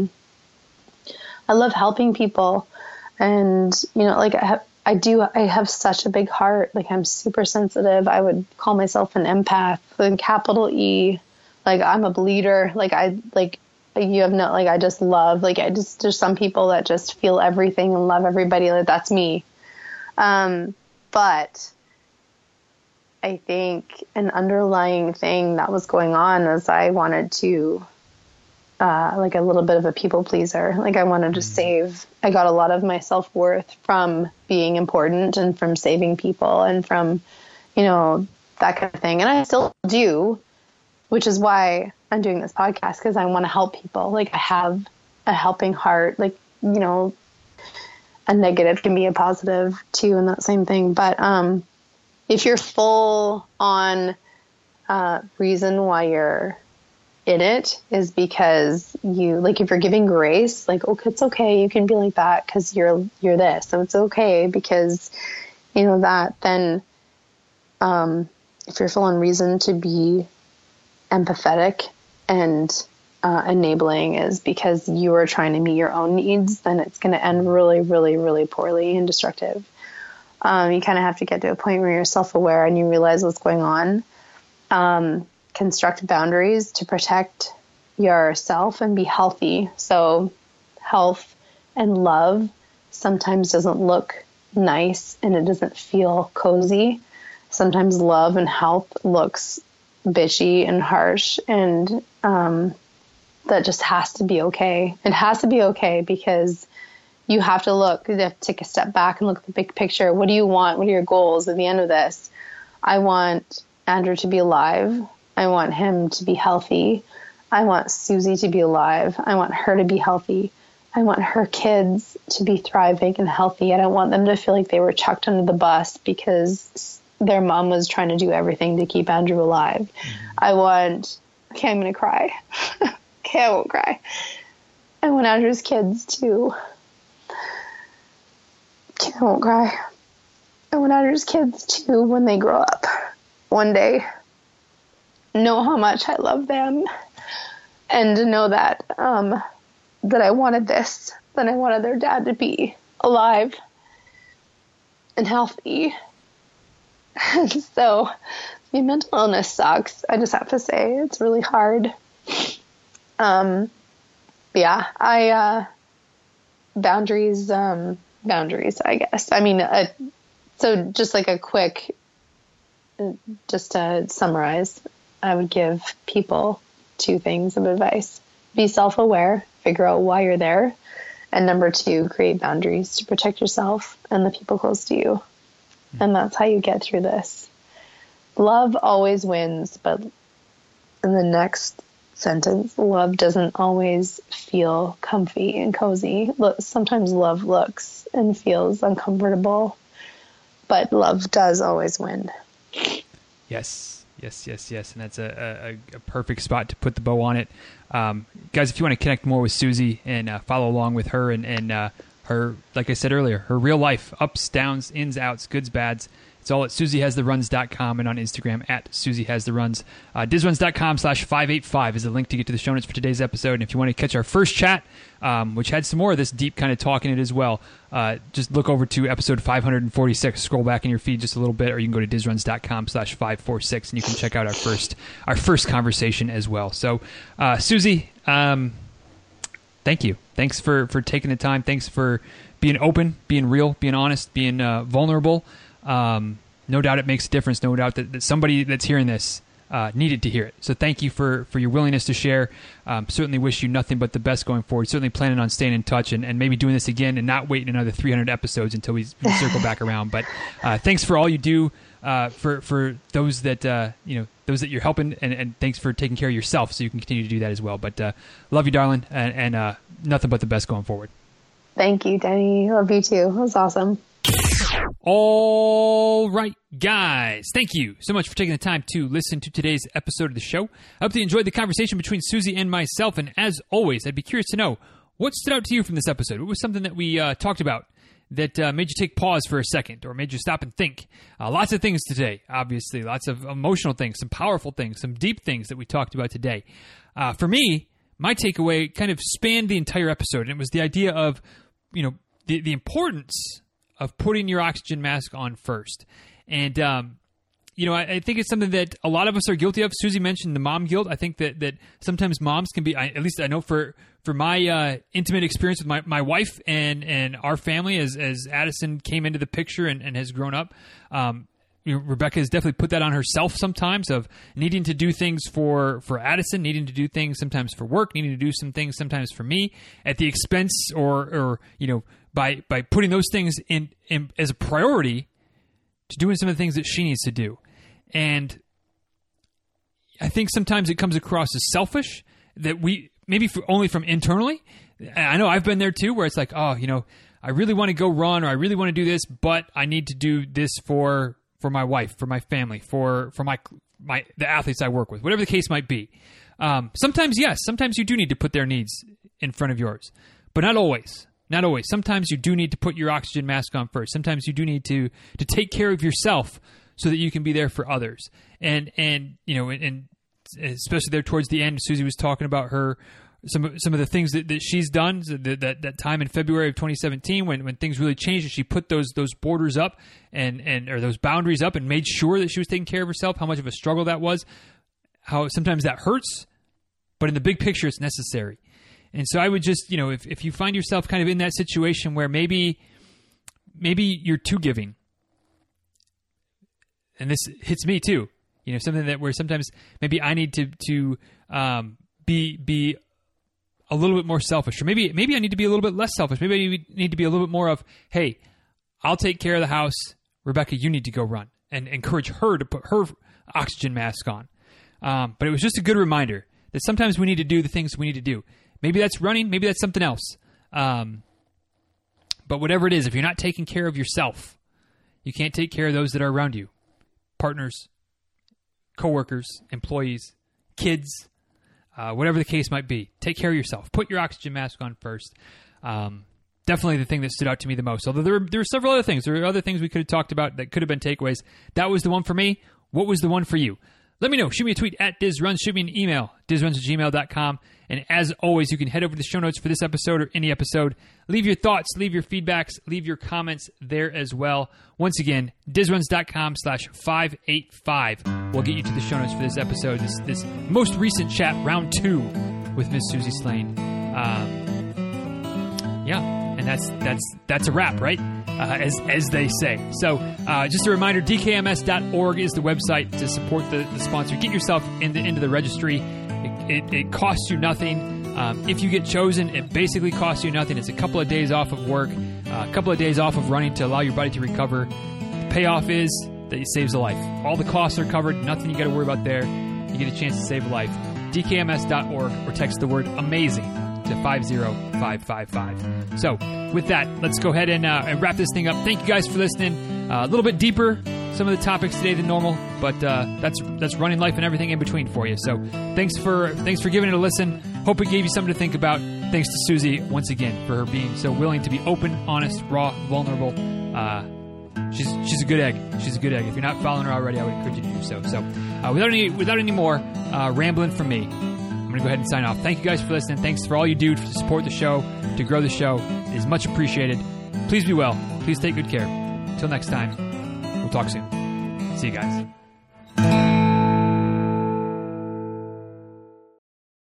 I love helping people. And, you know, like I have such a big heart. Like, I'm super sensitive. I would call myself an empath, like capital E. Like, I'm a bleeder. You have no, like, I just love, like, there's some people that just feel everything and love everybody. Like, that's me. But I think an underlying thing that was going on was I wanted to, like, a little bit of a people pleaser. Like, I wanted to I got a lot of my self-worth from being important and from saving people and from, you know, that kind of thing. And I still do, which is why I'm doing this podcast, because I want to help people. Like, I have a helping heart. Like, you know, a negative can be a positive too, and that same thing. But if you're full on reason why you're in it is because you, like, if you're giving grace, like, okay, it's okay, you can be like that because you're this, so it's okay because, you know, that, then if you're full on reason to be empathetic and enabling is because you are trying to meet your own needs, then it's going to end really, really, really poorly and destructive. You kind of have to get to a point where you're self-aware and you realize what's going on. Construct boundaries to protect yourself and be healthy. So health and love sometimes doesn't look nice and it doesn't feel cozy. Sometimes love and health looks bitchy and harsh, and that just has to be okay. It has to be okay because you have to take a step back and look at the big picture. What do you want? What are your goals at the end of this? I want Andrew to be alive. I want him to be healthy. I want Susie to be alive. I want her to be healthy. I want her kids to be thriving and healthy. I don't want them to feel like they were chucked under the bus because their mom was trying to do everything to keep Andrew alive. I'm going to cry. Okay, I won't cry. I want Andrew's kids to, okay, I won't cry. I want Andrew's kids to, when they grow up one day, know how much I love them and to know that, that I wanted this, that I wanted their dad to be alive and healthy. And so, mental illness sucks. I just have to say, it's really hard. Boundaries, I guess. I mean, so just like a quick, just to summarize, I would give people 2 things of advice. Be self-aware, figure out why you're there. And number 2, create boundaries to protect yourself and the people close to you. And that's how you get through this. Love always wins, but in the next sentence, love doesn't always feel comfy and cozy. Sometimes love looks and feels uncomfortable, but love does always win. Yes. And that's a perfect spot to put the bow on it. Guys, if you want to connect more with Susie and follow along with her and her, like I said earlier, her real life, ups, downs, ins, outs, goods, bads, it's all at SusieHasTheRuns.com and on Instagram at SusieHasTheRuns. DizRuns.com/585 is a link to get to the show notes for today's episode. And if you want to catch our first chat, which had some more of this deep kind of talk in it as well, just look over to episode 546. Scroll back in your feed just a little bit, or you can go to DizRuns.com/546 and you can check out our first conversation as well. So, Susie, thank you. Thanks for taking the time. Thanks for being open, being real, being honest, being vulnerable. No doubt it makes a difference. No doubt that somebody that's hearing this needed to hear it. So thank you for your willingness to share. Certainly wish you nothing but the best going forward. Certainly planning on staying in touch and maybe doing this again and not waiting another 300 episodes until we circle back around. But thanks for all you do for those that those that you're helping, and thanks for taking care of yourself so you can continue to do that as well. But love you, darling, and nothing but the best going forward. Thank you, Denny. Love you too. It was awesome. All right, guys. Thank you so much for taking the time to listen to today's episode of the show. I hope you enjoyed the conversation between Susie and myself. And as always, I'd be curious to know, what stood out to you from this episode? What was something that we talked about that made you take pause for a second or made you stop and think? Lots of things today, obviously. Lots of emotional things, some powerful things, some deep things that we talked about today. For me, my takeaway kind of spanned the entire episode, and it was the idea of, the importance of putting your oxygen mask on first. And, I think it's something that a lot of us are guilty of. Susie mentioned the mom guilt. I think that sometimes moms can be, at least I know for my intimate experience with my wife and our family as Addison came into the picture and has grown up, Rebecca has definitely put that on herself sometimes, of needing to do things for Addison, needing to do things sometimes for work, needing to do some things sometimes for me at the expense or by putting those things in as a priority to doing some of the things that she needs to do. And I think sometimes it comes across as selfish, that we maybe only from internally. I know I've been there too, where it's like, I really want to go run, or I really want to do this, but I need to do this for my wife, for my family, for the athletes I work with, whatever the case might be. Sometimes, yes, sometimes you do need to put their needs in front of yours, but not always. Not always. Sometimes you do need to put your oxygen mask on first. Sometimes you do need to take care of yourself so that you can be there for others. And especially there towards the end, Susie was talking about some of the things that she's done, that time in February of 2017 when things really changed, and she put those borders up or those boundaries up and made sure that she was taking care of herself, how much of a struggle that was, how sometimes that hurts, but in the big picture it's necessary. And so I would just, if you find yourself kind of in that situation where maybe you're too giving, and this hits me too, something that where sometimes maybe I need to be a little bit more selfish, or maybe I need to be a little bit less selfish. Maybe I need to be a little bit more of, hey, I'll take care of the house. Rebecca, you need to go run, and encourage her to put her oxygen mask on. But it was just a good reminder that sometimes we need to do the things we need to do. Maybe that's running. Maybe that's something else. But whatever it is, if you're not taking care of yourself, you can't take care of those that are around you. Partners, coworkers, employees, kids, whatever the case might be. Take care of yourself. Put your oxygen mask on first. Definitely the thing that stood out to me the most. Although there were several other things. There were other things we could have talked about that could have been takeaways. That was the one for me. What was the one for you? Let me know. Shoot me a tweet at DizRuns. Shoot me an email, dizruns@gmail.com. And as always, you can head over to the show notes for this episode or any episode. Leave your thoughts, leave your feedbacks, leave your comments there as well. Once again, dizruns.com/585 will get you to the show notes for this episode, this most recent chat, round 2 with Miss Susie Slane. And that's a wrap, right? As they say. So just a reminder, dkms.org is the website to support the sponsor. Get yourself into the registry. It costs you nothing. If you get chosen, it basically costs you nothing. It's a couple of days off of work, a couple of days off of running to allow your body to recover. The payoff is that it saves a life. All the costs are covered. Nothing you got to worry about there. You get a chance to save a life. dkms.org, or text the word AMAZING to 50555. So with that, let's go ahead and wrap this thing up. Thank you guys for listening. A little bit deeper some of the topics today than normal, but that's running life and everything in between for you. So thanks for giving it a listen. Hope it gave you something to think about. Thanks to Susie once again for her being so willing to be open, honest, raw, vulnerable. She's a good egg. She's a good egg. If you're not following her already, I would encourage you to do so. So without any more rambling from me, I'm going to go ahead and sign off. Thank you guys for listening. Thanks for all you do to support the show, to grow the show. It is much appreciated. Please be well. Please take good care. Until next time, we'll talk soon. See you guys.